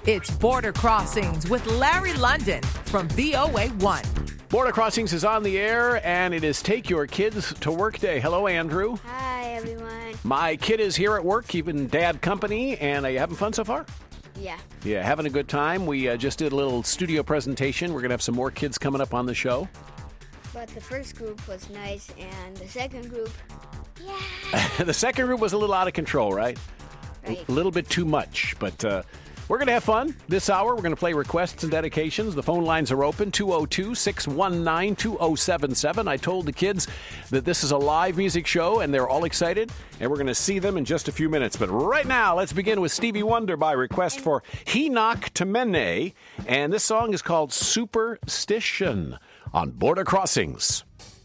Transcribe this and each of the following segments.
It's Border Crossings with Larry London from VOA1. Border Crossings is on the air, and it is Take Your Kids to Work Day. Hello, Andrew. Hi, everyone. My kid is here at work, keeping Dad company, and are you having fun so far? Yeah. Yeah, having a good time. We just did a little studio presentation. We're going to have some more kids coming up on the show. But the first group was nice, and the second group, yeah. The second group was a little out of control, right? Right. A little bit too much, but we're going to have fun this hour. We're going to play requests and dedications. The phone lines are open, 202-619-2077. I told the kids that this is a live music show, and they're all excited, and we're going to see them in just a few minutes. But right now, let's begin with Stevie Wonder by request for Hinak Temene, and this song is called Superstition on Border Crossings.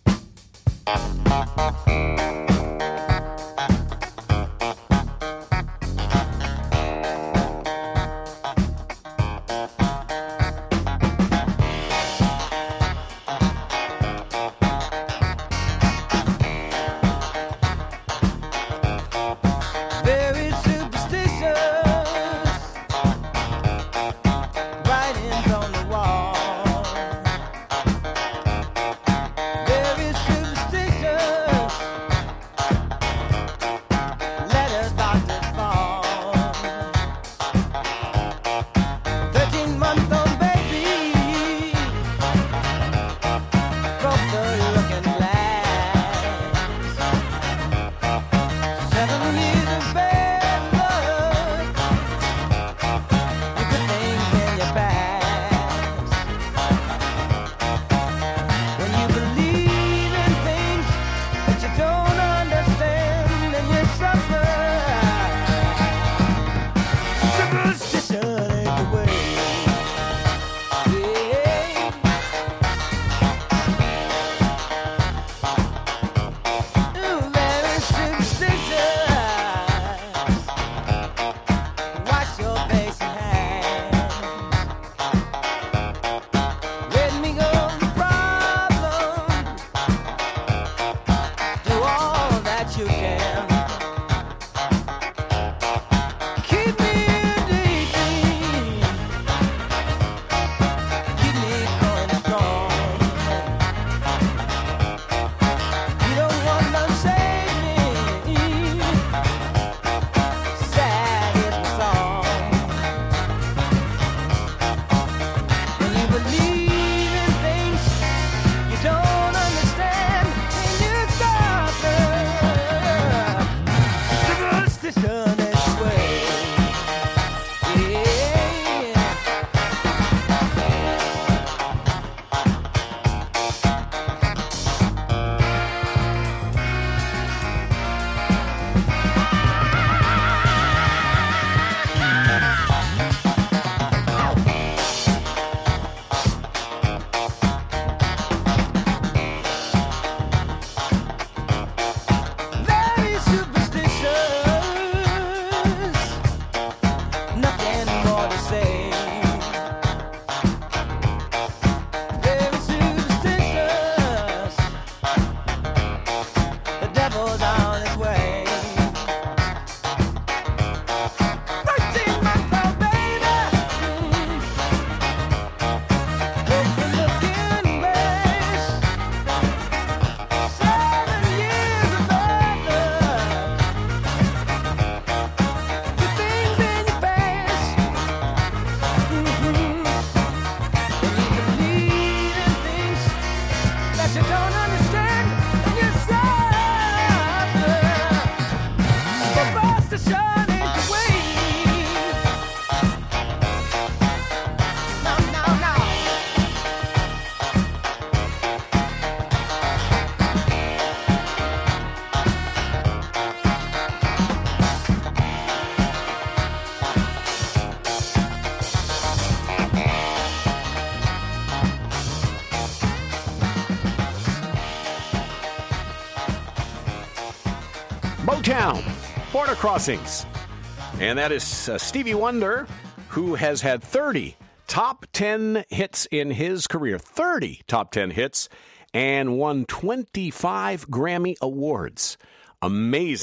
Motown, Border Crossings. And that is Stevie Wonder, who has had 30 top 10 hits in his career. 30 top 10 hits and won 25 Grammy Awards. Amazing.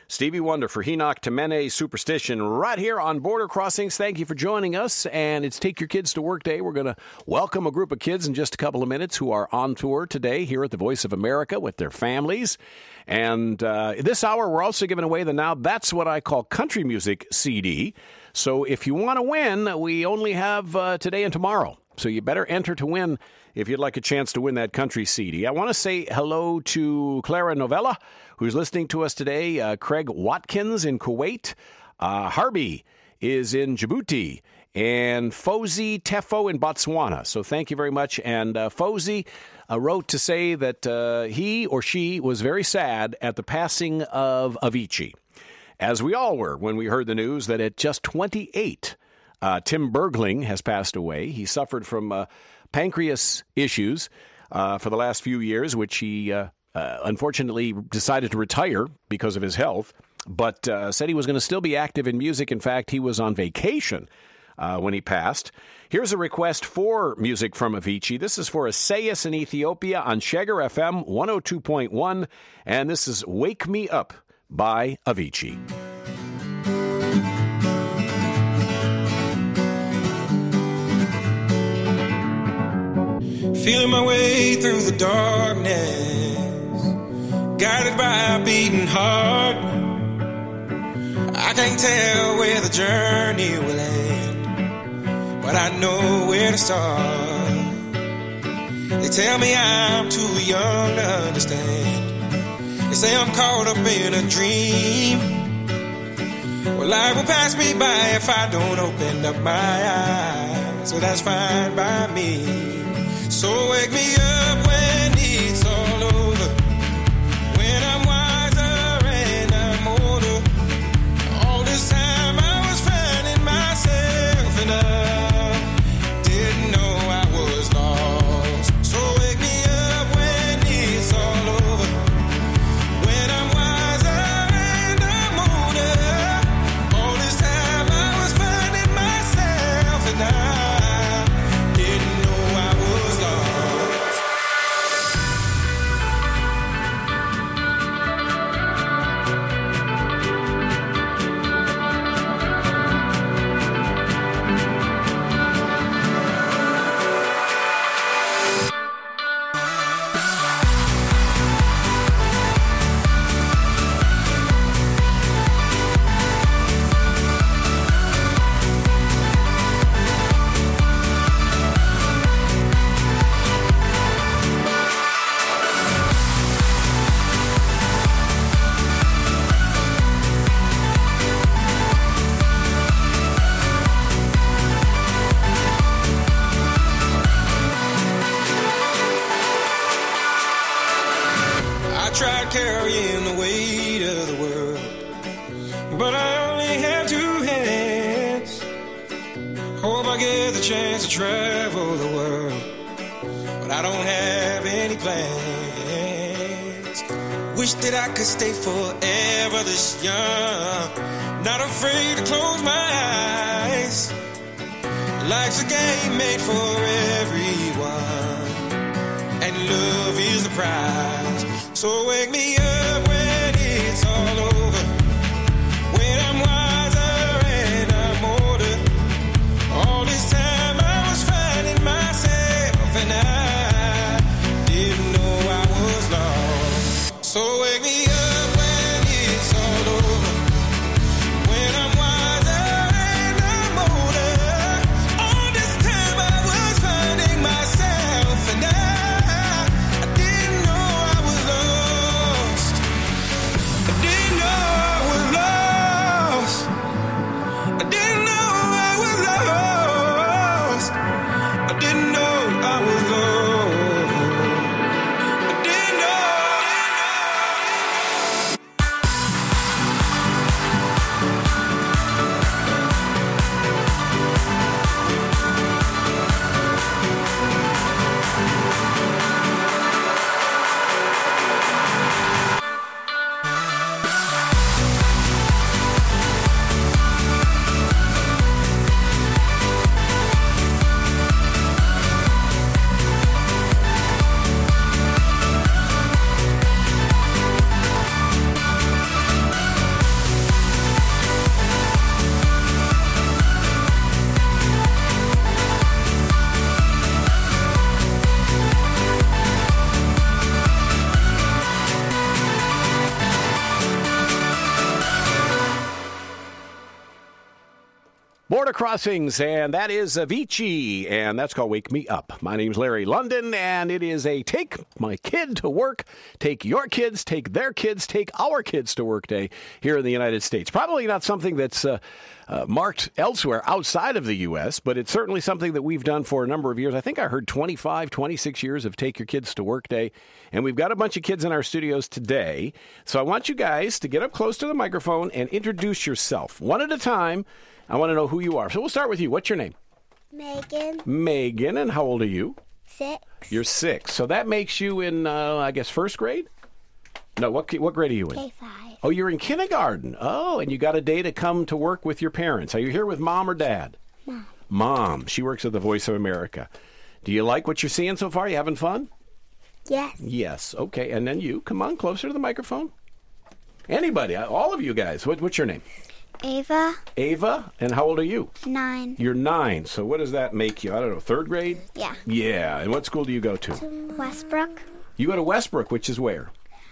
Stevie Wonder for Henoch Temene Superstition right here on Border Crossings. Thank you for joining us. And it's Take Your Kids to Work Day. We're going to welcome a group of kids in just a couple of minutes who are on tour today here at the Voice of America with their families. And this hour, we're also giving away the Now That's What I Call Country Music CD. So if you want to win, we only have today and tomorrow. So you better enter to win if you'd like a chance to win that country CD. I want to say hello to Clara Novella, who's listening to us today. Craig Watkins in Kuwait. Harby is in Djibouti. And Fozi Tefo in Botswana. So thank you very much. And Fozi wrote to say that he or she was very sad at the passing of Avicii, as we all were when we heard the news that at just 28, Tim Bergling has passed away. He suffered from pancreas issues for the last few years, which he unfortunately decided to retire because of his health, but said he was going to still be active in music. In fact, he was on vacation when he passed. Here's a request for music from Avicii. This is for Isaias in Ethiopia on Shagar FM 102.1, and this is Wake Me Up by Avicii. Feeling my way through the darkness, guided by a beating heart. I can't tell where the journey will end, but I know where to start. They tell me I'm too young to understand. They say I'm caught up in a dream. Well, life will pass me by if I don't open up my eyes. So that's fine by me. So wake me up when it's all over, when I'm wiser and I'm older. All this time I was finding myself and I didn't know I was lost. So wake me up when it's all over, when I'm wiser and I'm older. All this time I was finding myself and I didn't know I was lost. I tried carrying the weight of the world, but I only have two hands. Hope I get the chance to travel the world, but I don't have any plans. Wish that I could stay forever this young, not afraid to close my eyes. Life's a game made for everyone, and love is the prize. So wake me up when it's all over, when I'm wiser and I'm older. All this time I was finding myself and I didn't know I was lost. So wake me up when it's all over, when I'm wiser and I'm older. All this time I was finding myself and I didn't know I was lost. Border Crossings, and that is Avicii, and that's called Wake Me Up. My name's Larry London, and it is a take my kid to work, take your kids, take their kids, take our kids to work day here in the United States. Probably not something that's marked elsewhere outside of the U.S., but it's certainly something that we've done for a number of years. I think I heard 25, 26 years of Take Your Kids to Work Day, and we've got a bunch of kids in our studios today. So I want you guys to get up close to the microphone and introduce yourself. One at a time. I want to know who you are. So we'll start with you. What's your name? Megan. Megan, and how old are you? 6. You're 6. So that makes you in, I guess, first grade? No, what grade are you in? K5. Oh, you're in kindergarten. Oh, and you got a day to come to work with your parents. Are you here with mom or dad? Mom. Mom. She works at the Voice of America. Do you like what you're seeing so far? You having fun? Yes. Yes. Okay. And then you. Come on, closer to the microphone. Anybody. All of you guys. What's your name? Ava. Ava. And how old are you? 9. You're 9. So what does that make you? I don't know. 3rd grade? Yeah. Yeah. And what school do you go to? Westbrook. You go to Westbrook, which is where?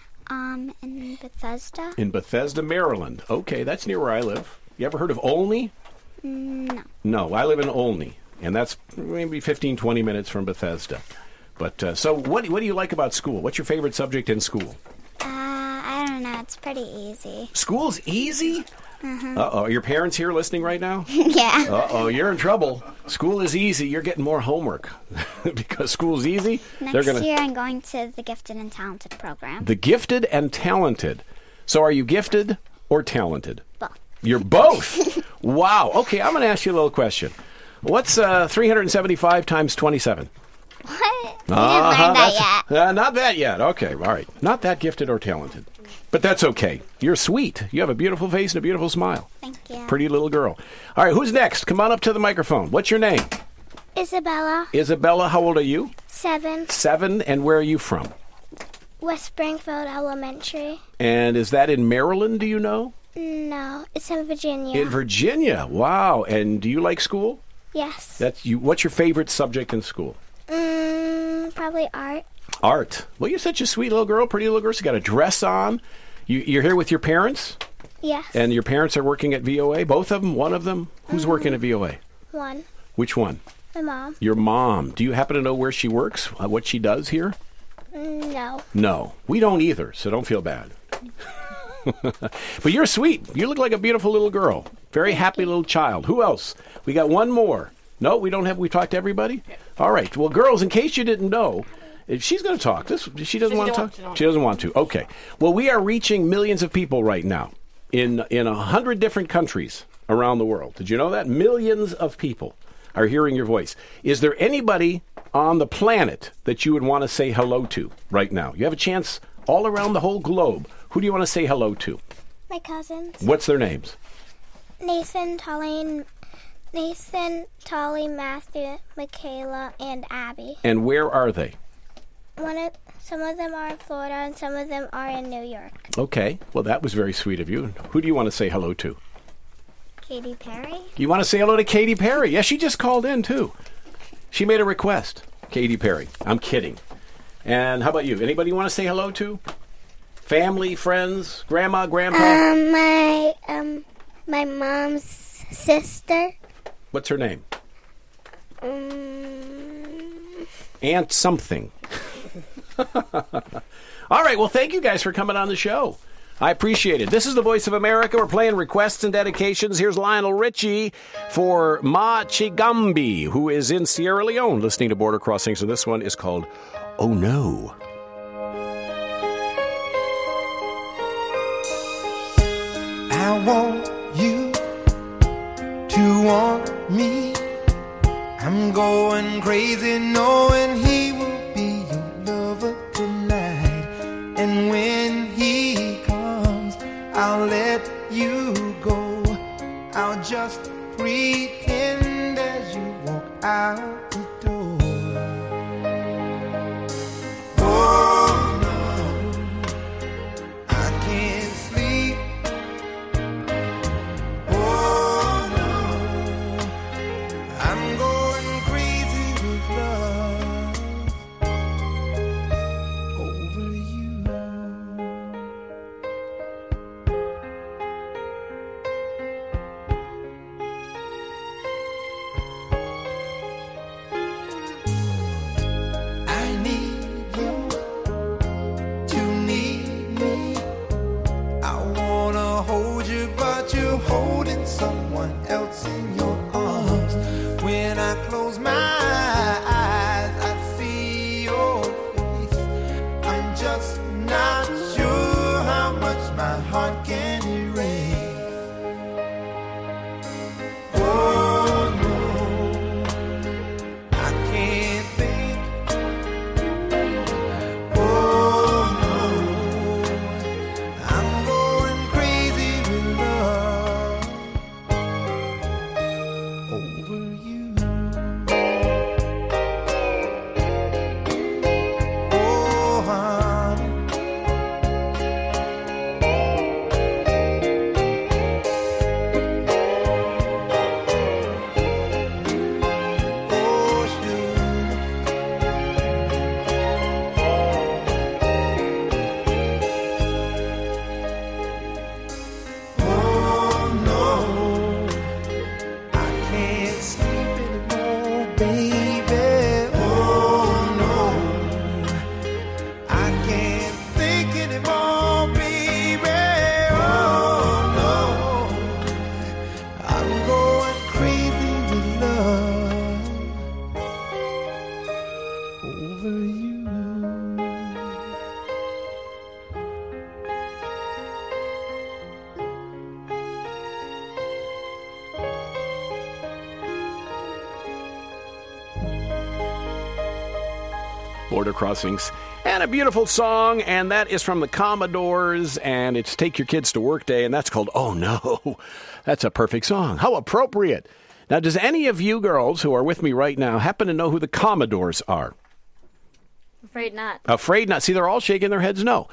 In Bethesda. In Bethesda, Maryland. Okay, that's near where I live. You ever heard of Olney? No. No, I live in Olney, and that's maybe 15, 20 minutes from Bethesda. But so what do you like about school? What's your favorite subject in school? I don't know. It's pretty easy. School's easy? Uh-oh. Are your parents here listening right now? Yeah. Uh-oh, you're in trouble. School is easy. You're getting more homework. Because school's easy. Next year I'm going to the Gifted and Talented program. The Gifted and Talented. So are you gifted or talented? Both. You're both? Wow. Okay, I'm going to ask you a little question. What's 375 times 27? What? We didn't learn that yet. Not that yet. Okay, all right. Not that gifted or talented. But that's okay. You're sweet. You have a beautiful face and a beautiful smile. Thank you. Pretty little girl. All right, who's next? Come on up to the microphone. What's your name? Isabella. Isabella, how old are you? 7. 7, and where are you from? West Springfield Elementary. And is that in Maryland, do you know? No, it's in Virginia. In Virginia. Wow. And do you like school? Yes. What's your favorite subject in school? Probably art. Art. Well, you're such a sweet little girl, pretty little girl. So you got a dress on. You're here with your parents? Yes. And your parents are working at VOA? Both of them? One of them? Who's working at VOA? One. Which one? My mom. Your mom. Do you happen to know where she works? What she does here? No. No. We don't either, so don't feel bad. But you're sweet. You look like a beautiful little girl. Very happy little child. Who else? We got one more. No, we don't have. We talked to everybody? All right. Well, girls, in case you didn't know, if she's going to talk. She doesn't want to talk? She doesn't want to. Okay. Well, we are reaching millions of people right now in 100 different countries around the world. Did you know that? Millions of people are hearing your voice. Is there anybody on the planet that you would want to say hello to right now? You have a chance all around the whole globe. Who do you want to say hello to? My cousins. What's their names? Nathan, Tolly, Matthew, Michaela, and Abby. And where are they? Some of them are in Florida and some of them are in New York. Okay. Well, that was very sweet of you. Who do you want to say hello to? Katy Perry. You want to say hello to Katy Perry? Yeah, she just called in, too. She made a request. Katy Perry. I'm kidding. And how about you? Anybody you want to say hello to? Family, friends, grandma, grandpa? My mom's sister. What's her name? Aunt something. All right, well, thank you guys for coming on the show. I appreciate it. This is the Voice of America. We're playing requests and dedications. Here's Lionel Richie for Ma Chigambi, who is in Sierra Leone listening to Border Crossing. So this one is called Oh No. I want you to want me. I'm going crazy knowing he will be your lover tonight. And when he comes, I'll let you go. I'll just pretend as you walk out the door. Oh no, I can't sleep. Oh no, I'm going crazy with love over you. with someone else in your arms. When I close my eyes, I see your face. I'm just not sure how much my heart can erase. Oh no, I can't think. Oh no, I'm going crazy with love over you. Oh honey, oh sugar. Oh no, I can't sleep anymore, baby. Oh no, I can't think anymore, baby. Oh no, I'm going crazy with love over you. Border Crossings, and a beautiful song, and that is from the Commodores, and it's Take Your Kids to Work Day, and that's called Oh No. That's a perfect song. How appropriate. Now, does any of you girls who are with me right now happen to know who the Commodores are? Afraid not. Afraid not. See, they're all shaking their heads no.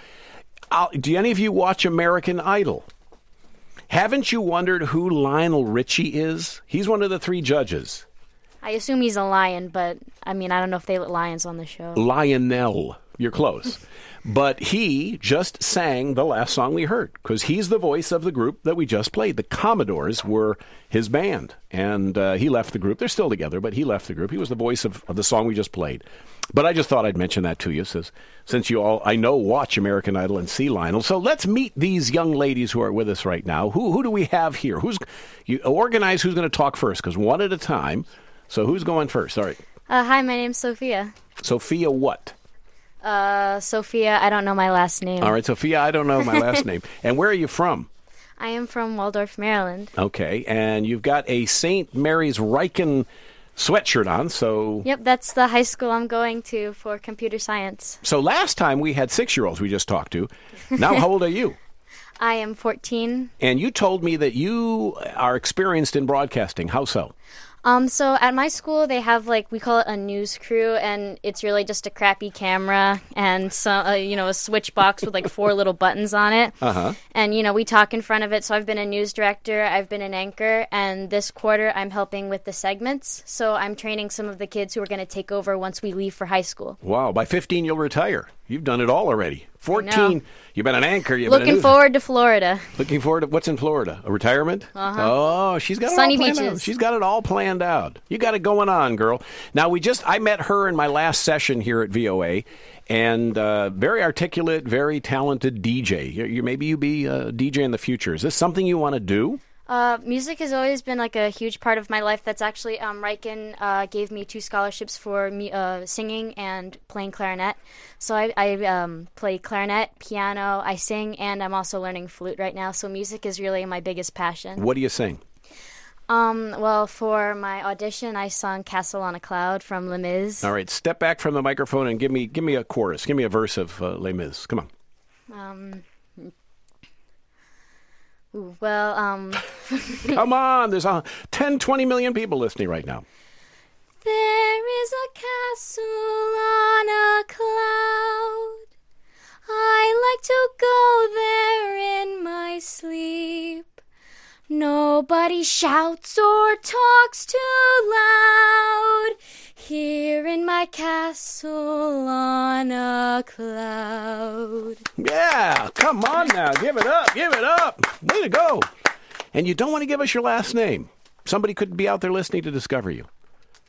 Do any of you watch American Idol? Haven't you wondered who Lionel Richie is? He's one of the 3 judges. I assume he's a lion, but I mean, I don't know if they let lions on the show. Lionel. You're close. But he just sang the last song we heard because he's the voice of the group that we just played. The Commodores were his band, and he left the group. They're still together, but he left the group. He was the voice of the song we just played. But I just thought I'd mention that to you since you all, I know, watch American Idol and see Lionel. So let's meet these young ladies who are with us right now. Who do we have here? You organize who's going to talk first because one at a time. So who's going first? All right. Hi, my name's Sophia. Sophia what? Sophia, I don't know my last name. All right, Sophia, I don't know my last name. And where are you from? I am from Waldorf, Maryland. Okay, and you've got a St. Mary's Riken sweatshirt on, so... Yep, that's the high school I'm going to for computer science. So last time we had 6-year-olds we just talked to. Now, how old are you? I am 14. And you told me that you are experienced in broadcasting. How so? So at my school, they have, we call it a news crew, and it's really just a crappy camera and some, a switch box with 4 little buttons on it. Uh-huh. And, we talk in front of it. So I've been a news director, I've been an anchor, and this quarter I'm helping with the segments. So I'm training some of the kids who are going to take over once we leave for high school. Wow, by 15 you'll retire. You've done it all already. 14, you've been an anchor. Looking forward to Florida. Looking forward to, what's in Florida? A retirement? Uh-huh. Oh, she's got it Sunny all planned beaches. out. She's got it all planned out. You got it going on, girl. Now, I met her in my last session here at VOA, and very articulate, very talented DJ. Maybe you be a DJ in the future. Is this something you want to do? Music has always been a huge part of my life. That's actually, Riken gave me 2 scholarships for singing and playing clarinet. So I play clarinet, piano, I sing, and I'm also learning flute right now. So music is really my biggest passion. What do you sing? Well, for my audition, I sung Castle on a Cloud from Les Mis. All right, step back from the microphone and give me a chorus. Give me a verse of Les Mis. Come on. Come on, there's 10, 20 million people listening right now. There is a castle on a cloud. I like to go there in my sleep. Nobody shouts or talks too loud. Here in my castle on a cloud. Yeah, come on now. Give it up. Give it up. Way to go. And you don't want to give us your last name. Somebody could be out there listening to discover you.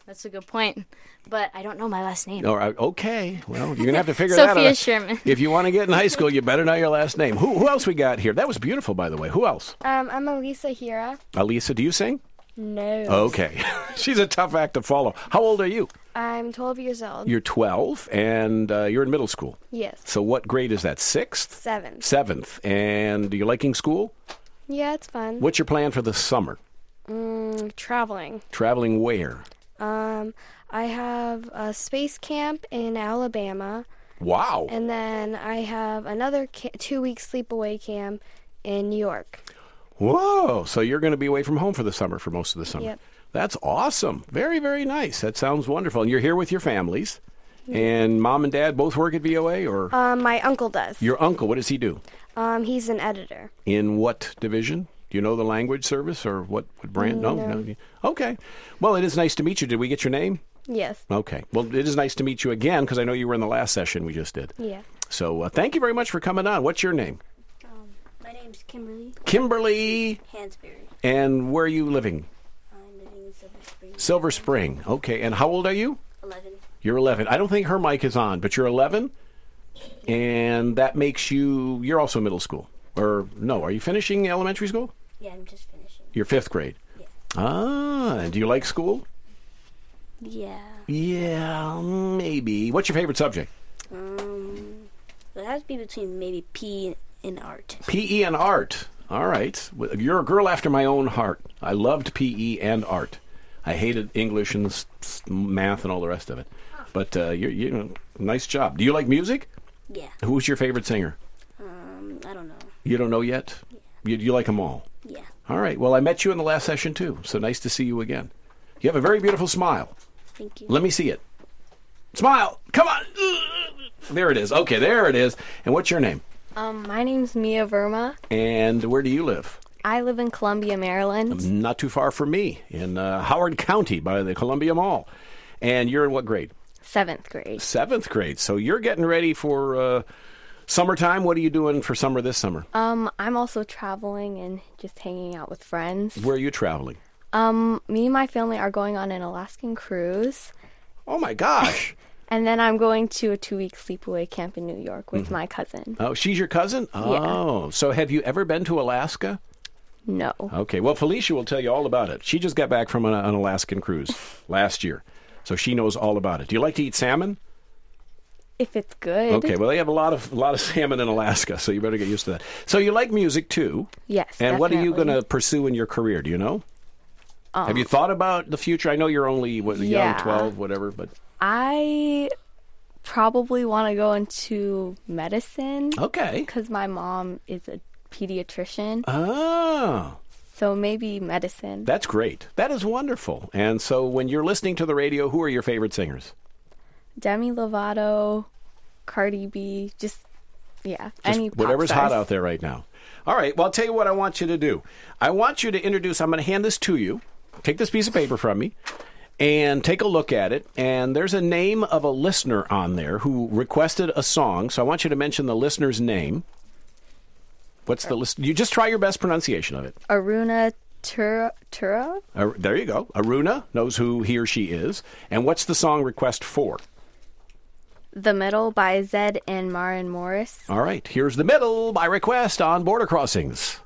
That's a good point. But I don't know my last name. All right, okay. Well, you're going to have to figure that out. Sophia Sherman. If you want to get in high school, you better know your last name. Who else we got here? That was beautiful, by the way. Who else? I'm Elisa Hira. Elisa, do you sing? No. Okay. She's a tough act to follow. How old are you? I'm 12 years old. You're 12, and you're in middle school. Yes. So what grade is that? 6th? 7. 7th. And are you liking school? Yeah, it's fun. What's your plan for the summer? Traveling. Traveling where? I have a space camp in Alabama, Wow. and then I have another 2-week sleepaway camp in New York. Whoa. So you're going to be away from home for the summer, for most of the summer. Yep. That's awesome. Very, very nice. That sounds wonderful. And you're here with your families. And mom and dad both work at VOA, or? My uncle does. Your uncle, what does he do? He's an editor. In what division? Do you know the language service or what brand? No. Okay. Well, it is nice to meet you. Did we get your name? Yes. Okay. Well, it is nice to meet you again because I know you were in the last session we just did. Yeah. So thank you very much for coming on. What's your name? My name's Kimberly Kimberly. Hansberry. And where are you living? I'm living in Silver Spring. Silver Spring. Okay. And how old are you? 11. You're 11. I don't think her mic is on, but you're 11? And that makes you're also middle school. Or no, are you finishing elementary school? Yeah, I'm just finishing. You're 5th grade. Yeah. Ah, and do you like school? Yeah. Yeah, maybe. What's your favorite subject? It has to be between maybe P and art. PE and art. All right. Well, you're a girl after my own heart. I loved PE and art. I hated English and math and all the rest of it. But you nice job. Do you like music? Yeah. Who's your favorite singer? I don't know. You don't know yet? Yeah. You like them all? Yeah. All right. Well, I met you in the last session, too. So nice to see you again. You have a very beautiful smile. Thank you. Let me see it. Smile. Come on. There it is. Okay, there it is. And what's your name? My name's Mia Verma. And where do you live? I live in Columbia, Maryland. Not too far from me, in Howard County by the Columbia Mall. And you're in what grade? 7th grade. 7th grade. So you're getting ready for summertime. What are you doing for summer this summer? I'm also traveling and just hanging out with friends. Where are you traveling? Me and my family are going on an Alaskan cruise. Oh, my gosh. And then I'm going to a 2-week sleepaway camp in New York with my cousin. Oh, she's your cousin? Oh, so have you ever been to Alaska? No. Okay, well, Felicia will tell you all about it. She just got back from an Alaskan cruise last year, so she knows all about it. Do you like to eat salmon? If it's good. Okay, well, they have a lot of salmon in Alaska, so you better get used to that. So you like music, too? Yes, And what are you definitely. going to pursue in your career? Do you know? Have you thought about the future? I know you're only young, 12, whatever, but... I probably want to go into medicine. Okay. Because my mom is a pediatrician. Oh, So maybe medicine. that's great. That is wonderful. And so when you're listening to the radio, who are your favorite singers? Demi Lovato, Cardi B, just any pop Whatever's stars. hot out there right now. All right, well, I'll tell you what I want you to do. I want you to introduce, I'm going to hand this to you. Take this piece of paper from me and take a look at it. And there's a name of a listener on there who requested a song. So I want you to mention the listener's name. What's the list? You just try your best pronunciation of it. Aruna Tura? There you go. Aruna knows who he or she is. And what's the song request for? The Middle by Zed and Maren Morris. All right, here's The Middle by request on Border Crossings.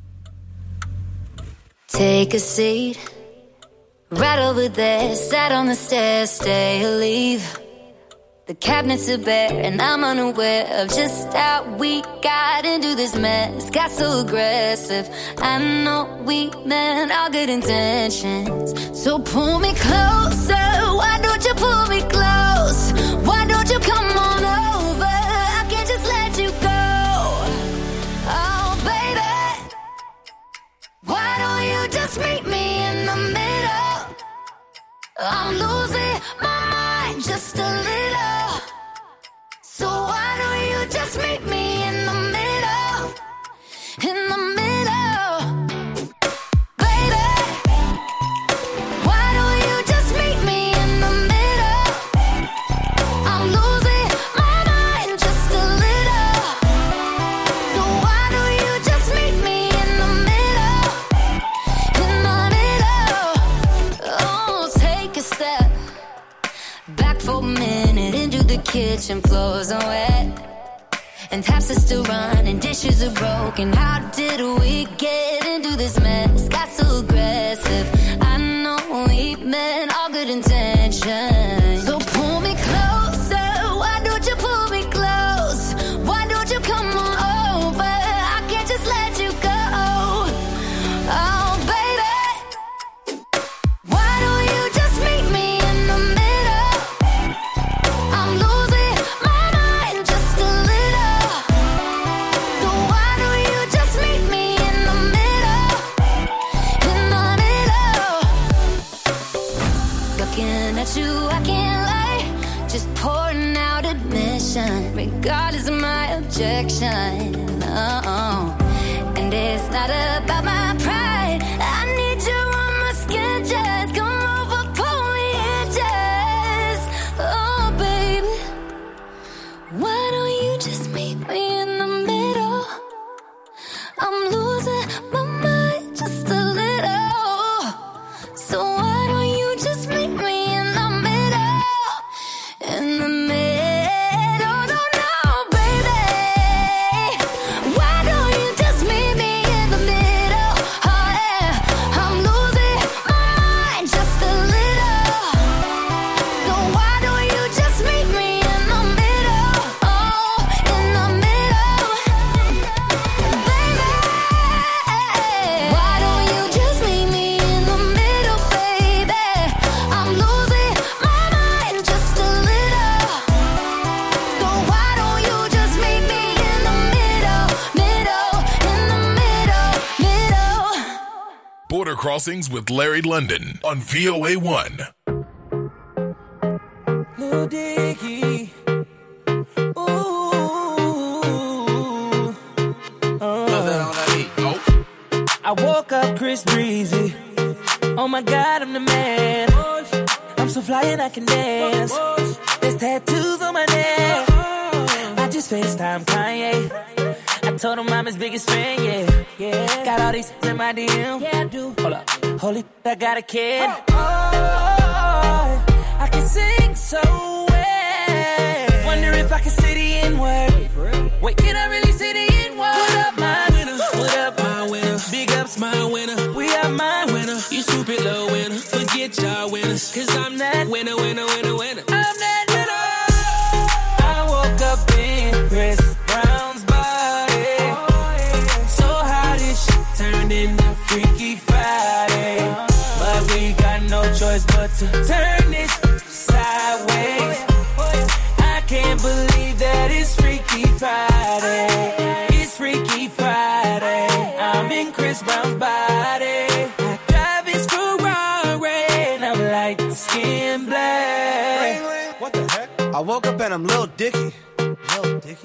Take a seat, right over there, sat on the stairs, stay or leave. The cabinets are bare and I'm unaware of just how we got into this mess. Got so aggressive, I know we meant all good intentions. So pull me closer, why don't you pull me close? Why don't you come on over, I can't just let you go. Oh baby, why don't you just meet me in the middle? I'm losing my mind just a little. So why don't you just meet me in the middle? In the middle. Baby, why don't you just meet me in the middle? I'm losing my mind just a little. So why don't you just meet me in the middle? In the middle. Oh, take a step kitchen floors are wet, and taps are still running, dishes are broken. How did we get into this mess? Got so aggressive. I know we meant all good intentions. So pull me closer. Why don't you pull me close? Why don't you come on over? I can't just let you go. Oh, baby. Why don't you just meet me in the middle? I'm losing my mind just a little. So why don't you just meet me in the middle? In the middle. Looking at you, I can't lie. Just pouring out admission, regardless of my objection. Oh, and it's not about my pride. I need you on my skin, just come over, pull me in, just. Oh, baby, why don't you just meet me in the middle? I'm losing my mind just a little. So why don't you just meet me in the middle? In the middle, no, baby. Why don't you just meet me in the middle? Oh yeah, I'm losing my mind just a little. So why don't you just meet me in the middle? Oh, in the middle, baby. Why don't you just meet me in the middle, baby? I'm losing my mind just a little. So why don't you just meet me in the middle, in the middle. Border Crossings with Larry London on VOA1. Lil Dicky. Ooh. I woke up Chris Breezy. Oh my God, I'm the man. I'm so fly and I can dance. There's tattoos on my neck. I just FaceTime Kanye. I told him I'm his biggest fan, yeah. Got all these in my DM. Yeah, I do. Hold up. Holy, I got a kid. I can sing so well. Wonder if I can say the N-word. Wait, can I really say the N-word? What up, my winner? What up, my winner? Big ups, my winner. We are my winner. You stupid little winner. Forget y'all winners. Cause I'm that winner, winner, winner, winner. I'm that winner. I woke up in Chris Brown's body. So how this shit turned into Freaky Friday. But we got no choice but to turn this sideways. I can't believe that it's Freaky Friday. It's Freaky Friday. I'm in Chris Brown's body. I drive his Ferrari and I'm like skin black. What the heck? I woke up and I'm Lil Dicky. Lil Dicky?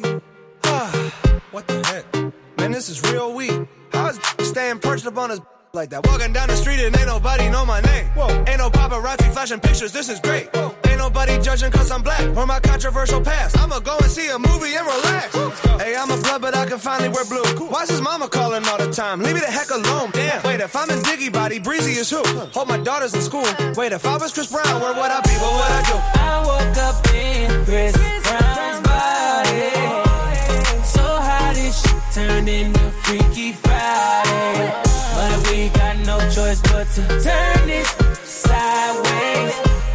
What the heck? Man, this is real weak. How's staying perched up on his like that? Walking down the street and ain't nobody know my name. Whoa. Ain't no paparazzi flashing pictures, this is great. Whoa. Ain't nobody judging cause I'm black or my controversial past. I'ma go and see a movie and relax. Hey, I'm a blood, but I can finally wear blue. Why's his mama calling all the time? Leave me the heck alone, damn. Wait, if I'm in Diggy body, Breezy is who? Hold my daughters in school. Wait, if I was Chris Brown, where would I be? What would I do? I woke up in Chris Brown's body. So how this shit turned into Freaky Friday. But we got no choice but to turn this sideways.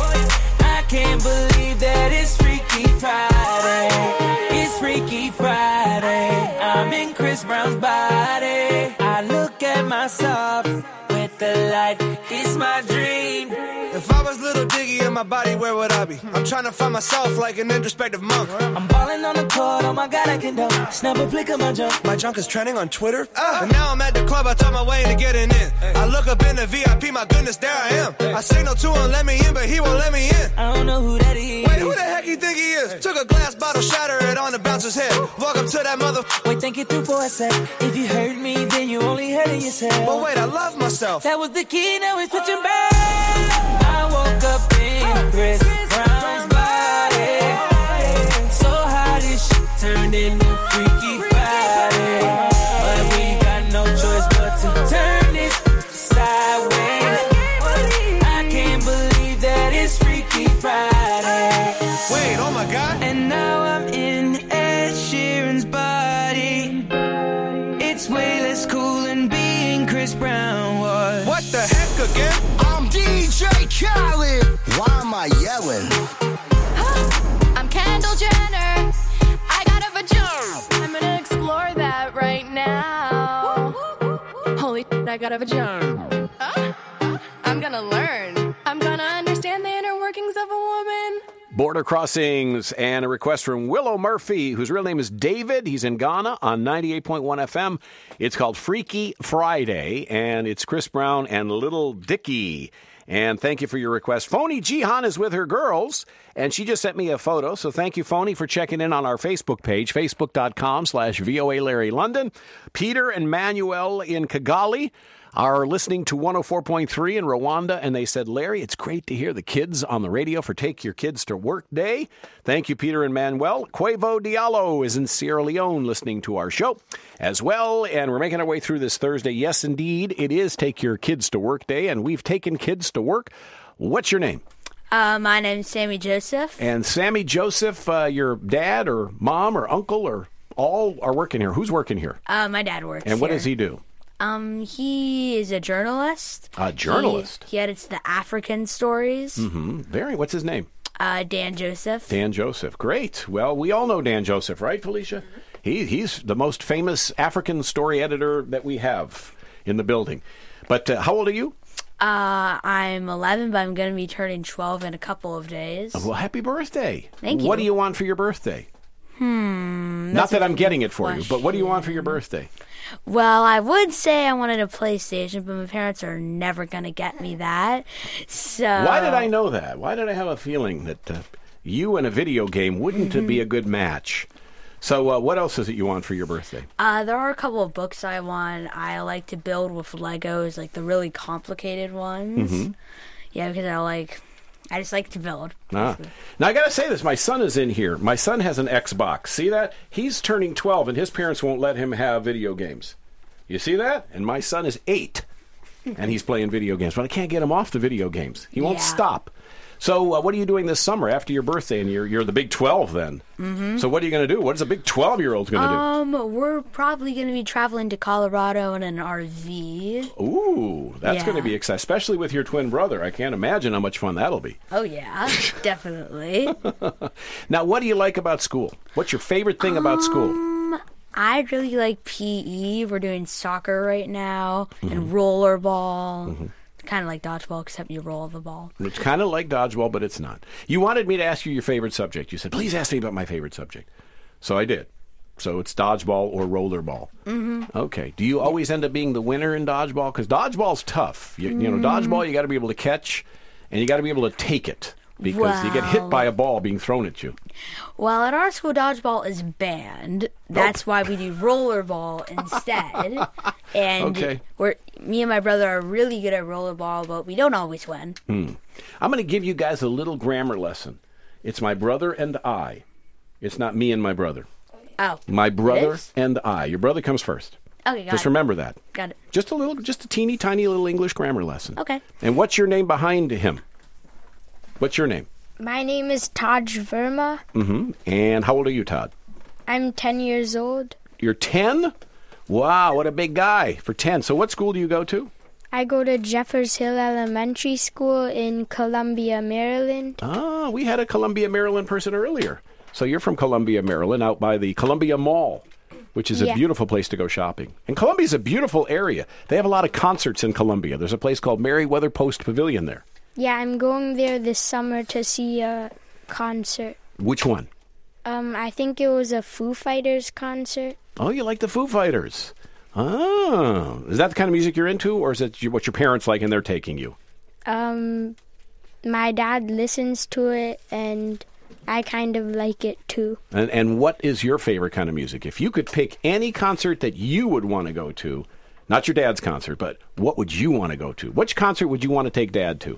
I can't believe that it's Freaky Friday. It's Freaky Friday. I'm in Chris Brown's body. I look at myself with the light. It's my dream. If I was Little Diggy in my body, where would I be? I'm trying to find myself like an introspective monk. I'm balling on the court, oh my God, I can dunk. Snap a flick of my junk. My junk is trending on Twitter. And now I'm at the club, I talk my way into getting in. I look up in the VIP, my goodness, there I am. I signal to him, let me in, but he won't let me in. I don't know who that is. Wait, who the heck you think he is? Took a glass bottle, shatter it on the bouncer's head. Walk up to that mother. Wait, think it through for a sec. If you hurt me, then you only hurting yourself. But wait, I love myself. That was the key, now it's switching back. I woke up in Chris Brown's body. So how this shit turned into Freaky Friday. But we got no choice but to turn this sideways. I can't believe that it's Freaky Friday. Wait, oh my God. And back again. I'm DJ Khaled. Why am I yelling? I'm Kendall Jenner. I got a vagina. I'm gonna explore that right now. Holy shit, I got a vagina. I'm gonna learn. I'm gonna understand the inner workings of a woman. Border Crossings and a request from Willow Murphy, whose real name is David. He's in Ghana on 98.1 FM. It's called Freaky Friday, and it's Chris Brown and Little Dicky. And thank you for your request. Phony Jihan is with her girls, and she just sent me a photo. So thank you, Phony, for checking in on our Facebook page, facebook.com/VOA Larry London. Peter and Manuel in Kigali are listening to 104.3 in Rwanda, and they said, Larry, it's great to hear the kids on the radio for Take Your Kids to Work Day. Thank you, Peter and Manuel. Quavo Diallo is in Sierra Leone listening to our show as well, and we're making our way through this Thursday. Yes, indeed, it is Take Your Kids to Work Day, and we've taken kids to work. What's your name? My name's Sammy Joseph. And Sammy Joseph, your dad or mom or uncle or all are working here. Who's working here? My dad works And what here. does he do? He is a journalist. A journalist? He edits the African stories. Mm-hmm. What's his name? Dan Joseph. Dan Joseph. Great. Well, we all know Dan Joseph, right, Felicia? He's the most famous African story editor that we have in the building. But how old are you? I'm 11, but I'm going to be turning 12 in a couple of days. Well, happy birthday. Thank you. What do you want for your birthday? Not that I'm getting it for you, but what do you want for your birthday? Well, I would say I wanted a PlayStation, but my parents are never going to get me that. So Why did I know that? Why did I have a feeling that you and a video game wouldn't be a good match? So what else is it you want for your birthday? There are a couple of books I want. I like to build with Legos, like the really complicated ones. Yeah, because I just like to build. Now, I got to say this. My son is in here. My son has an Xbox. See that? He's turning 12, and his parents won't let him have video games. You see that? And my son is 8, and he's playing video games. But I can't get him off the video games. He won't stop. So what are you doing this summer after your birthday? And you're the big 12 then. So what are you going to do? What is a big 12-year-old going to do? We're probably going to be traveling to Colorado in an RV. Ooh, that's going to be exciting, especially with your twin brother. I can't imagine how much fun that'll be. Oh, yeah, definitely. Now, what do you like about school? What's your favorite thing about school? I really like PE. We're doing soccer right now and rollerball. Kind of like dodgeball, except you roll the ball. It's kind of like dodgeball, but it's not. You wanted me to ask you your favorite subject. You said, please ask me about my favorite subject. So I did. So it's dodgeball or rollerball. Okay. Do you always end up being the winner in dodgeball? Because dodgeball's tough. You know, dodgeball, you got to be able to catch, and you got to be able to take it. Because you get hit by a ball being thrown at you. Well, at our school, dodgeball is banned. That's why we do rollerball instead. And me and my brother are really good at rollerball, but we don't always win. I'm going to give you guys a little grammar lesson. It's my brother and I. It's not me and my brother. Oh. My brother and I. Your brother comes first. Okay, got Just it. remember that. Got it. Just a teeny tiny little English grammar lesson. Okay. And what's your name behind him? What's your name? My name is Taj Verma. And how old are you, Todd? I'm 10 years old. You're 10? Wow, what a big guy for 10. So what school do you go to? I go to Jeffers Hill Elementary School in Columbia, Maryland. Ah, we had a Columbia, Maryland person earlier. So you're from Columbia, Maryland, out by the Columbia Mall, which is a beautiful place to go shopping. And Columbia's a beautiful area. They have a lot of concerts in Columbia. There's a place called Merriweather Post Pavilion there. Yeah, I'm going there this summer to see a concert. Which one? I think it was a Foo Fighters concert. Oh, you like the Foo Fighters. Oh. Is that the kind of music you're into, or is it what your parents like and they're taking you? My dad listens to it, and I kind of like it, too. And what is your favorite kind of music? If you could pick any concert that you would want to go to, not your dad's concert, but what would you want to go to? Which concert would you want to take Dad to?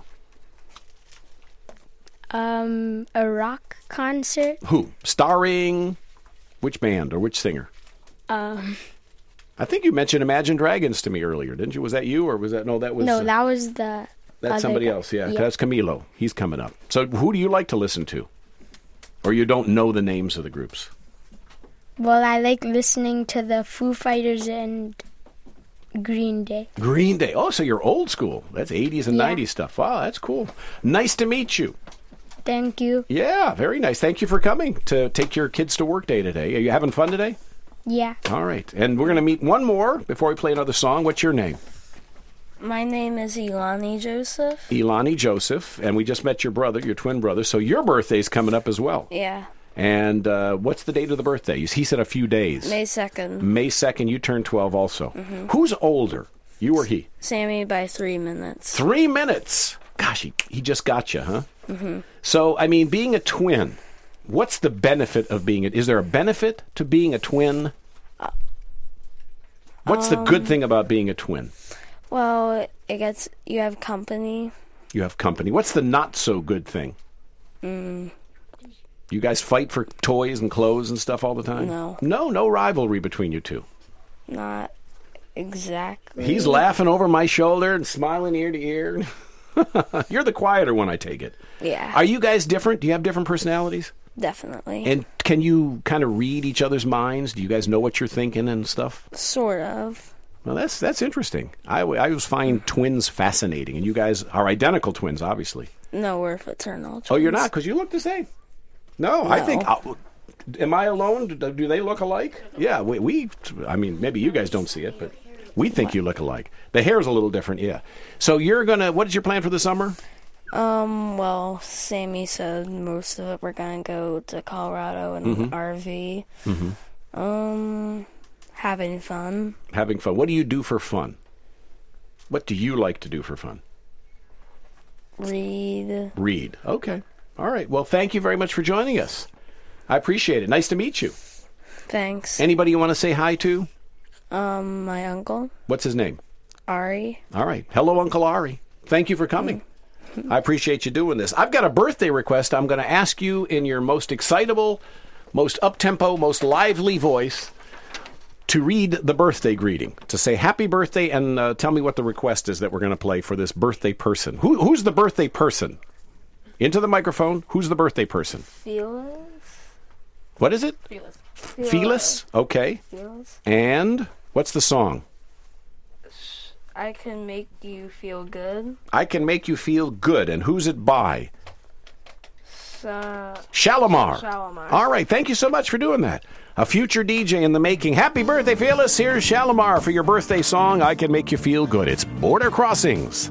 A rock concert. Who? Starring which band or which singer? I think you mentioned Imagine Dragons to me earlier, didn't you? Was that you, or was that... No, that was... No, that was the... That's somebody else, yeah. That's Camilo. He's coming up. So who do you like to listen to? Or you don't know the names of the groups? Well, I like listening to the Foo Fighters and Green Day. Green Day. Oh, so you're old school. That's 80s and 90s stuff. Wow, that's cool. Nice to meet you. Thank you. Yeah, very nice. Thank you for coming to take your kids to work day today. Are you having fun today? Yeah. All right. And we're going to meet one more before we play another song. What's your name? My name is Elani Joseph. Elani Joseph. And we just met your brother, your twin brother. So your birthday's coming up as well. Yeah. And what's the date of the birthday? He said a few days. May 2nd. May 2nd. You turned 12 also. Who's older, you or he? Sammy by 3 minutes. 3 minutes? Gosh, he just got you, huh? So, I mean, being a twin, what's the benefit of being is there a benefit to being a twin? What's the good thing about being a twin? Well, you have company. You have company. What's the not so good thing? You guys fight for toys and clothes and stuff all the time? No. No rivalry between you two? Not exactly. He's laughing over my shoulder and smiling ear to ear. You're the quieter one, I take it. Yeah. Are you guys different? Do you have different personalities? Definitely. And can you kind of read each other's minds? Do you guys know what you're thinking and stuff? Sort of. Well, that's interesting. I always find twins fascinating, and you guys are identical twins, obviously. No, we're fraternal twins. Oh, you're not? Because you look the same. No. I think... am I alone? Do they look alike? Yeah, I mean, maybe you guys don't see it, but we think you look alike. The hair's a little different, yeah. So you're going to... What is your plan for the summer? Well, Sammy said most of it we're going to go to Colorado and RV. Having fun. Having fun. What do you do for fun? What do you like to do for fun? Read. Okay. All right. Well, thank you very much for joining us. I appreciate it. Nice to meet you. Thanks. Anybody you want to say hi to? My uncle. What's his name? Ari. All right. Hello, Uncle Ari. Thank you for coming. I appreciate you doing this. I've got a birthday request. I'm going to ask you in your most excitable, most up-tempo, most lively voice to read the birthday greeting, to say happy birthday and tell me what the request is that we're going to play for this birthday person. Who's the birthday person? Into the microphone. Who's the birthday person? Felix. What is it? Felix. Felix? Okay. Felix. And what's the song? I Can Make You Feel Good. I Can Make You Feel Good. And who's it by? Shalimar. All right. Thank you so much for doing that. A future DJ in the making. Happy birthday, Phyllis. Here's Shalimar for your birthday song, I Can Make You Feel Good. It's Border Crossings.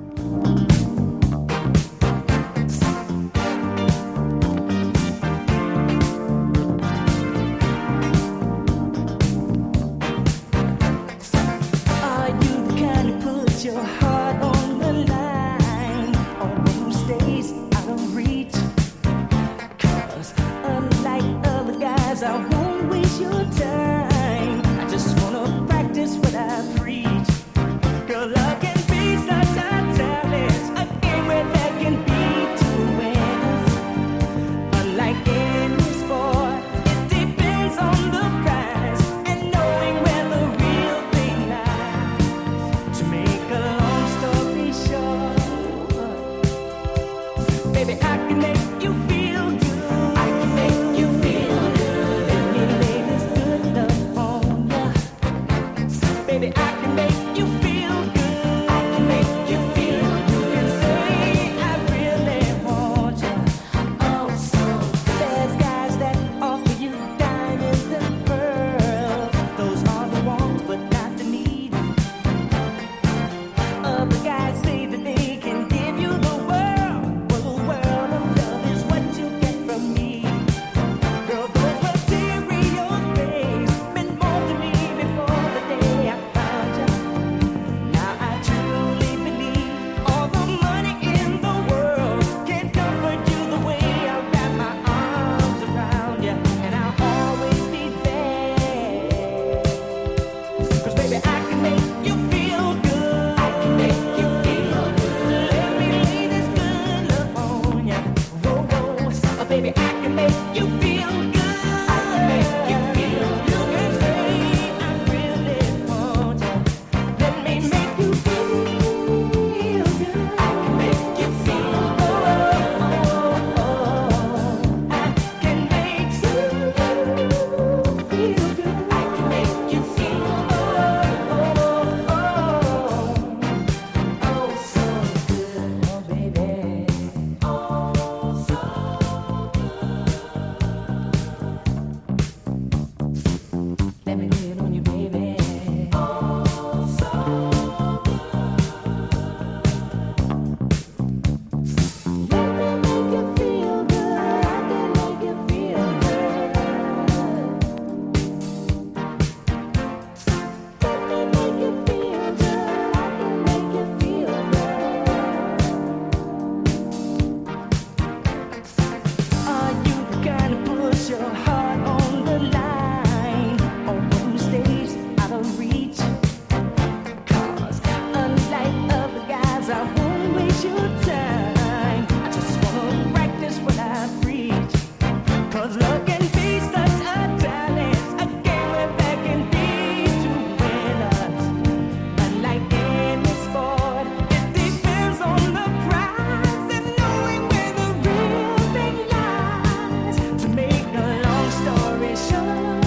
you time. I just wanna practice what I preach. 'Cause love can be such a challenge, a game where there can be two winners. Unlike any sport, it depends on the prize and knowing where the real thing lies. To make a long story short,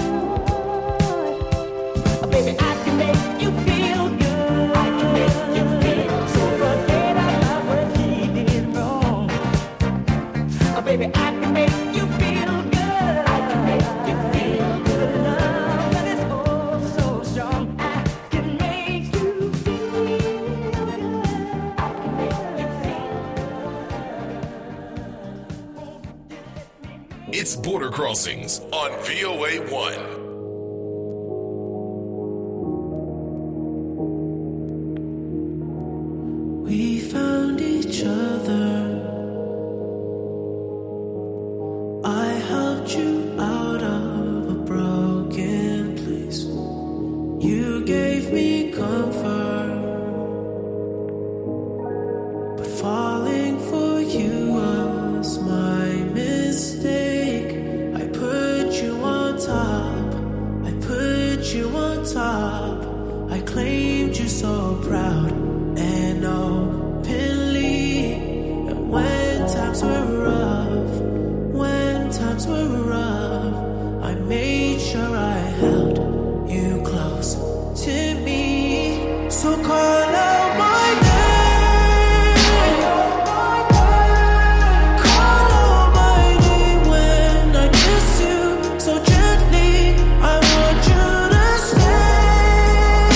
baby, I can make you feel good. I can make you feel so forget about what he did wrong. Baby, I can make you feel good. I can make you feel good. Love that is oh so strong. I can make you feel good. I can make you feel It's Border Crossings on VOA 1. We found each other. I helped you out of a broken place. You gave me comfort. But falling for you was my mistake. I put you on top. I put you on top. I claimed you so proud and openly. And when times were rough, I made sure I held you close to me. So call out my name. Call out my name when I kiss you so gently. I want you to stay.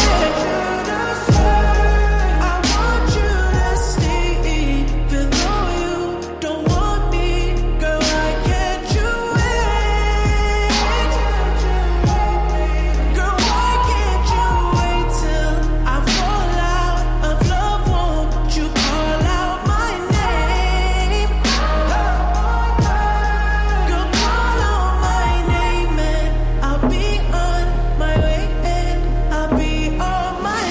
I want you to stay, even though you don't want me. Girl, I can't you wait. Girl, why can't you wait till I fall out of love? Won't you call out my name? Girl, call out my name and I'll be on my way and I'll be on my.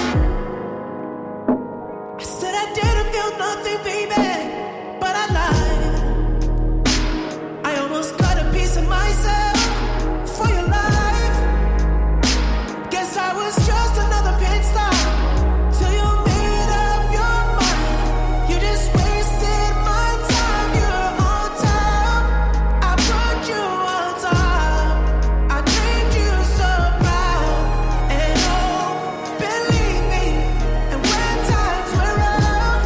I said I didn't feel nothing, baby, but I lied. I almost cut a piece of myself for your life. Guess I was just another pit stop till you made up your mind. You just wasted my time. You're on top. I put you on top. I claimed you so proud and oh, believe me. And when times were rough,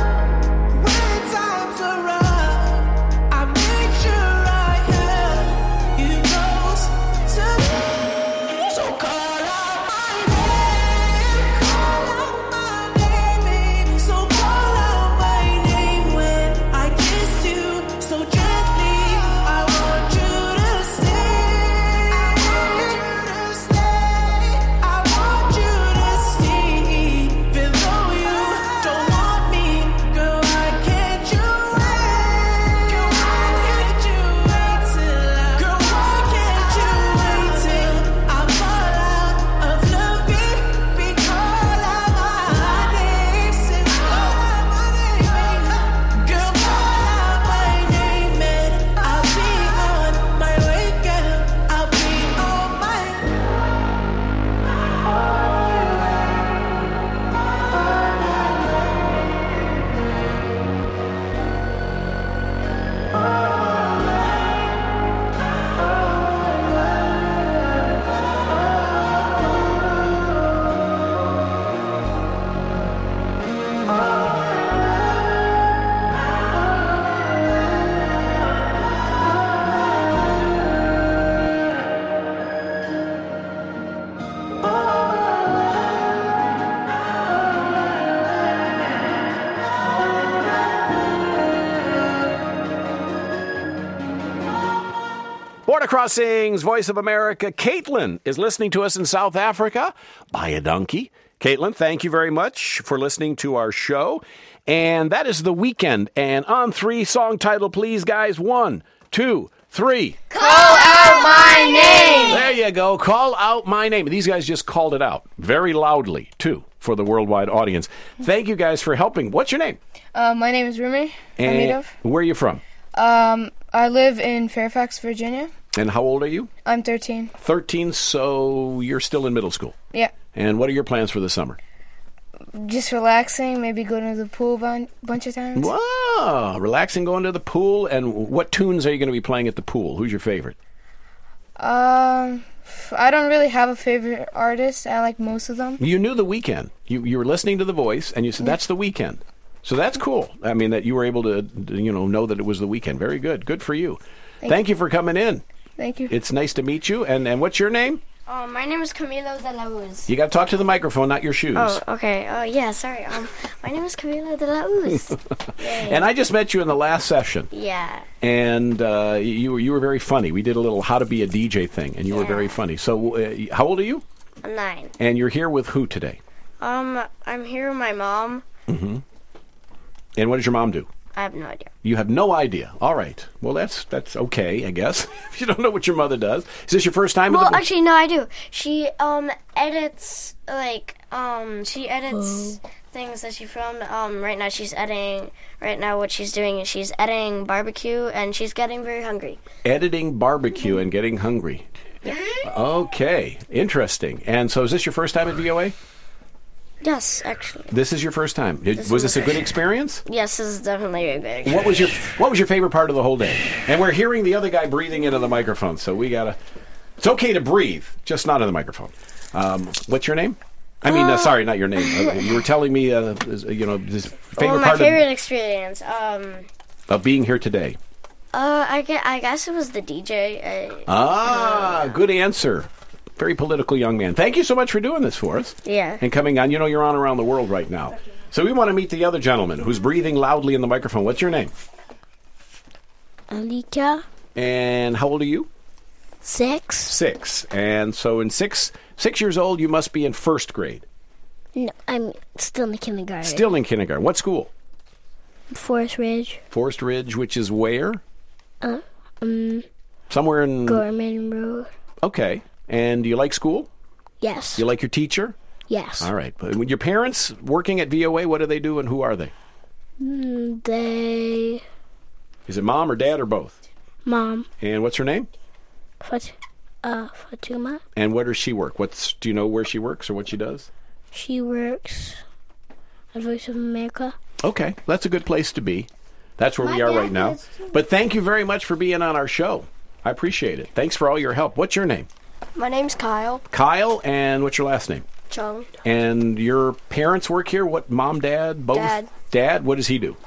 I made sure I held you close to me. So call out my name. Call out my name. So call out my name when I kiss you so gently. I want you to stay. I want you to stay, even though you don't want me. Girl, why can't you wait? Girl, why can't you wait till I? Girl, why can't you wait till I fall out of love? Baby, call out my name. Say call out my name. Girl, call out my name and I'll be on my way, girl. I'll be on my. Border Crossings, Voice of America. Caitlin is listening to us in South Africa. Buy a donkey. Caitlin, thank you very much for listening to our show. And that is The Weeknd. And on three, song title, please, guys. 1, 2, 3. Call out my name. There you go. Call out my name. These guys just called it out very loudly, too, for the worldwide audience. Thank you guys for helping. What's your name? My name is Rumi Hamidov. Where are you from? I live in Fairfax, Virginia. And how old are you? I'm 13. 13, so you're still in middle school. Yeah. And what are your plans for the summer? Just relaxing, maybe going to the pool a bunch of times. Wow, relaxing, going to the pool. And what tunes are you going to be playing at the pool? Who's your favorite? I don't really have a favorite artist. I like most of them. You knew The Weeknd. You were listening to The Voice, and you said, that's The Weeknd. So that's cool. I mean, that you were able to, know that it was The Weeknd. Very good. Good for you. Thank you for coming in. Thank you. It's nice to meet you. And what's your name? My name is Camilo de la Uz. You got to talk to the microphone, not your shoes. Oh, okay. Yeah, sorry. My name is Camilo de la Uz. And I just met you in the last session. Yeah. And you were very funny. We did a little how to be a DJ thing, and you were very funny. So how old are you? I'm 9. And you're here with who today? I'm here with my mom. Mm-hmm. And what does your mom do? I have no idea. You have no idea. All right. Well, that's okay, I guess. If you don't know what your mother does. Is this your first time? Well, actually, no, I do. She edits things that she filmed. Right now she's editing. Right now, what she's doing is she's editing barbecue, and she's getting very hungry. Editing barbecue and getting hungry. Yeah. Okay. Interesting. And so, is this your first time at VOA? Yes, actually. This is your first time. Was this a good experience? Yes, this is definitely a good experience. What was your favorite part of the whole day? And we're hearing the other guy breathing into the microphone, so we gotta. It's okay to breathe, just not in the microphone. What's your name? I mean, sorry, not your name. You were telling me, this favorite my part favorite experience. Of being here today. I guess it was the DJ. Good answer. Very political young man. Thank you so much for doing this for us. Yeah. And coming on. You're on around the world right now. So we want to meet the other gentleman who's breathing loudly in the microphone. What's your name? Alika. And how old are you? 6. 6. And so in 6 years old, you must be in first grade. No, I'm still in kindergarten. Still in kindergarten. What school? Forest Ridge. Forest Ridge, which is where? Somewhere in... Gorman Road. Okay. And do you like school? Yes. You like your teacher? Yes. All right. But your parents working at VOA, what do they do and who are they? They... Is it mom or dad or both? Mom. And what's her name? Fatuma. And where does she work? Do you know where she works or what she does? She works at Voice of America. Okay. That's a good place to be. That's where we are right now. But thank you very much for being on our show. I appreciate it. Thanks for all your help. What's your name? My name's Kyle. Kyle, and what's your last name? Chung. And your parents work here? What, mom, dad, both? Dad. Dad? What does he do?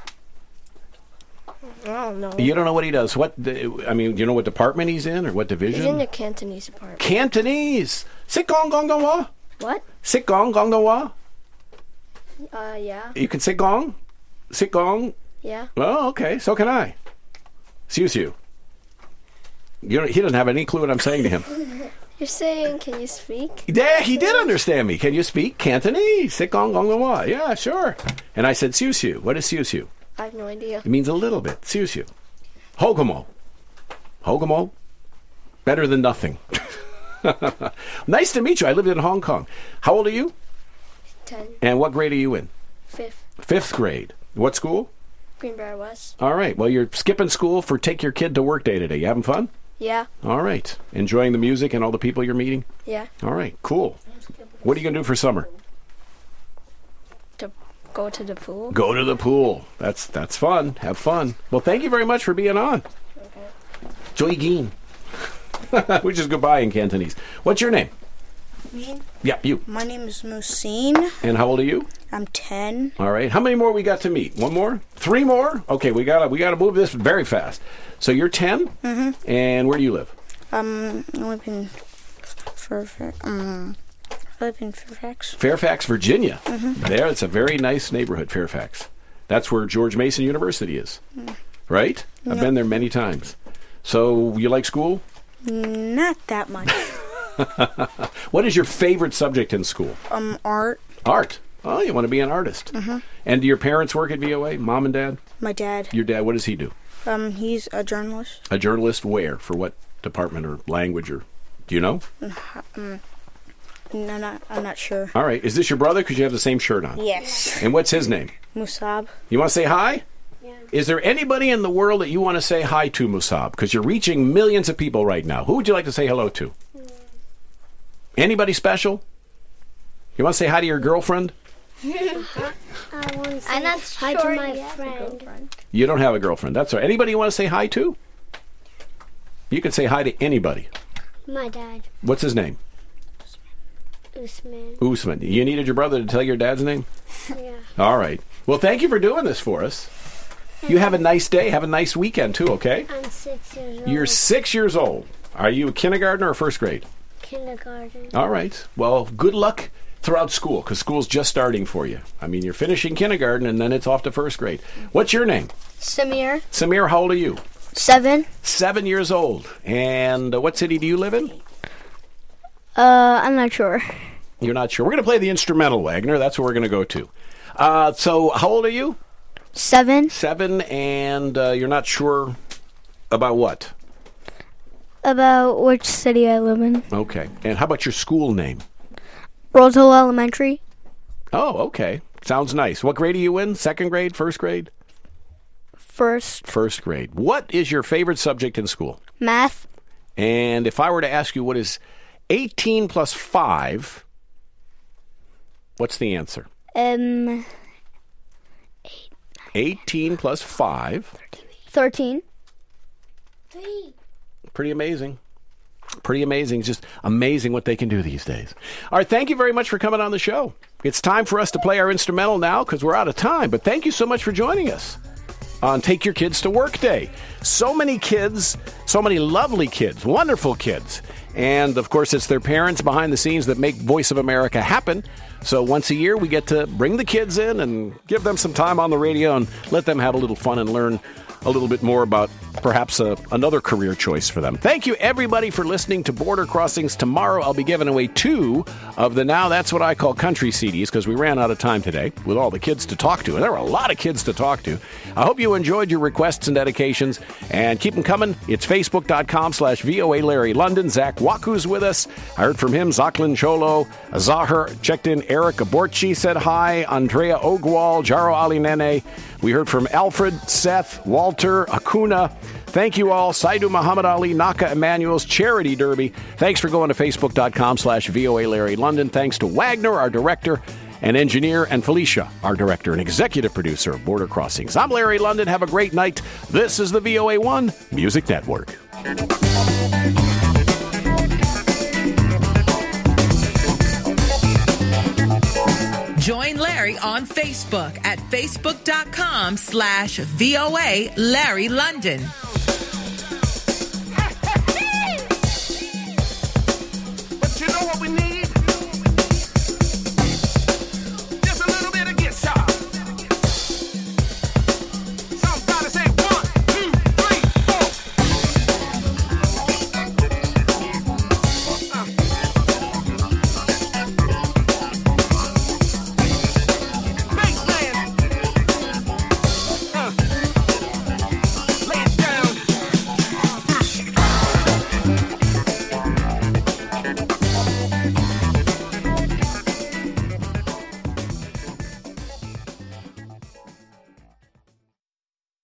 I don't know. You don't know what he does? Do you know what department he's in or what division? He's in the Cantonese department. Cantonese! Sikong gong gong wa? What? Sikong gong gong wa? Yeah. You can sit gong? Sit gong? Yeah. Oh, okay. So can I. Siu siu. He doesn't have any clue what I'm saying to him. You're saying, can you speak? Yeah, he did understand me. Can you speak Cantonese? Sit gong gong gong wa? Yeah, sure. And I said siu siu. What is siu siu? I have no idea. It means a little bit. Siu siu. Hogamo. Hogamo. Better than nothing. Nice to meet you. I lived in Hong Kong. How old are you? 10. And what grade are you in? 5th. 5th grade. What school? Greenbrier West. All right. Well, you're skipping school for take your kid to work day today. You having fun? Yeah. All right. Enjoying the music and all the people you're meeting? Yeah. All right. Cool. What are you going to do for summer? To go to the pool. Go to the pool. That's fun. Have fun. Well, thank you very much for being on. Okay. Joy Geen. Which is goodbye in Cantonese. What's your name? Me? Yeah, you. My name is Musin. And how old are you? I'm 10. All right. How many more we got to meet? One more? 3 more? Okay, we gotta move this very fast. So you're 10? Mm-hmm. And where do you live? I live in Fairfax. Fairfax, Virginia. Mm-hmm. There, it's a very nice neighborhood, Fairfax. That's where George Mason University is. Right? Yep. I've been there many times. So you like school? Not that much. What is your favorite subject in school? Art. Art. Oh, you want to be an artist. Mhm. And do your parents work at VOA? Mom and dad? My dad. Your dad, what does he do? He's a journalist. A journalist where? For what department or language or... Do you know? I'm not sure. All right. Is this your brother? Because you have the same shirt on. Yes. And what's his name? Musab. You want to say hi? Yeah. Is there anybody in the world that you want to say hi to, Musab? Because you're reaching millions of people right now. Who would you like to say hello to? Anybody special? You want to say hi to your girlfriend? I'm not hi to my friend. You don't have a girlfriend. That's all right. Anybody you want to say hi to? You can say hi to anybody. My dad. What's his name? Usman. You needed your brother to tell your dad's name? Yeah. All right. Well, thank you for doing this for us. You have a nice day. Have a nice weekend, too, okay? I'm 6 years old. You're 6 years old. Are you a kindergartner or first grade? Kindergarten. All right. Well, good luck throughout school, because school's just starting for you. I mean, you're finishing kindergarten, and then it's off to first grade. What's your name? Samir. Samir, how old are you? 7. 7 years old. And what city do you live in? I'm not sure. You're not sure. We're going to play the instrumental, Wagner. That's what we're going to go to. So how old are you? 7. 7, and you're not sure about what? About which city I live in. Okay. And how about your school name? Roseville Elementary. Oh, okay. Sounds nice. What grade are you in? Second grade? First grade? First. First grade. What is your favorite subject in school? Math. And if I were to ask you what is 18 plus 5, what's the answer? 18 plus 5. 13. Pretty amazing. Pretty amazing. Just amazing what they can do these days. All right, thank you very much for coming on the show. It's time for us to play our instrumental now because we're out of time. But thank you so much for joining us on Take Your Kids to Work Day. So many kids, so many lovely kids, wonderful kids. And, of course, it's their parents behind the scenes that make Voice of America happen. So once a year, we get to bring the kids in and give them some time on the radio and let them have a little fun and learn a little bit more about perhaps another career choice for them. Thank you, everybody, for listening to Border Crossings. Tomorrow, I'll be giving away 2 of the Now That's What I Call Country CDs because we ran out of time today with all the kids to talk to. And there were a lot of kids to talk to. I hope you enjoyed your requests and dedications. And keep them coming. It's Facebook.com/VOA Larry London. Zach Waku's with us. I heard from him. Zachlin Cholo. Zahar checked in. Eric Aborchi said hi. Andrea Ogwal. Jaro Ali Nene. We heard from Alfred, Seth, Walter, Akuna. Thank you all. Saidu Muhammad Ali, Naka Emanuel's Charity Derby. Thanks for going to Facebook.com/VOA Larry London. Thanks to Wagner, our director and engineer, and Felicia, our director and executive producer of Border Crossings. I'm Larry London. Have a great night. This is the VOA1 Music Network. Join Larry on Facebook at facebook.com/VOA Larry London.